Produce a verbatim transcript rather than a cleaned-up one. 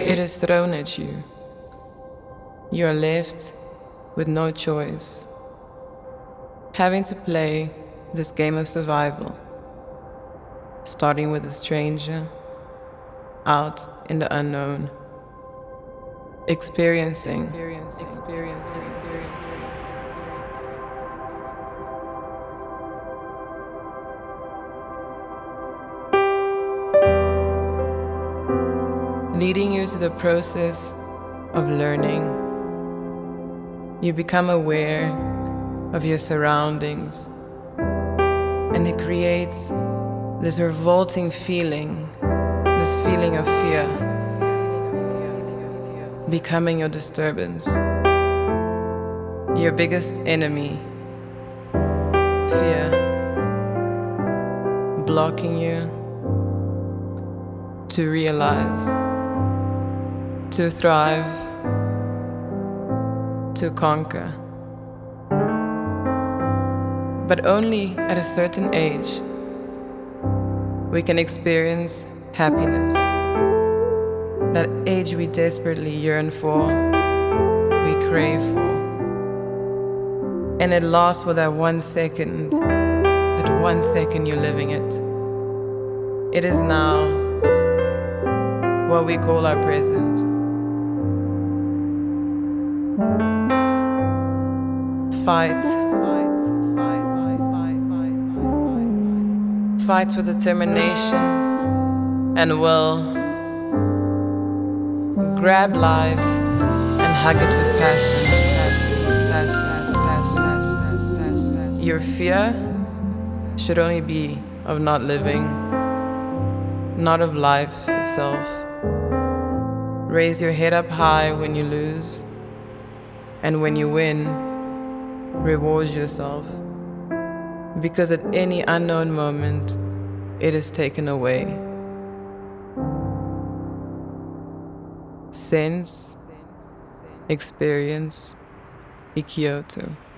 It is thrown at you. You are left with no choice, having to play this game of survival, starting with a stranger, out in the unknown, experiencing, experiencing, experiencing, experiencing. Leading you to the process of learning. You become aware of your surroundings, and it creates this revolting feeling, this feeling of fear, becoming your disturbance, your biggest enemy, fear, blocking you to realize, to thrive, to conquer. But only at a certain age we can experience happiness. That age we desperately yearn for, we crave for. And it lasts for that one second, that one second you're living it. It is now what we call our present. Fight. Fight with determination and will. Grab life and hug it with passion. Your fear should only be of not living, not of life itself. Raise your head up high when you lose, and when you win, reward yourself, because at any unknown moment, it is taken away. Sense, experience, Ikioto.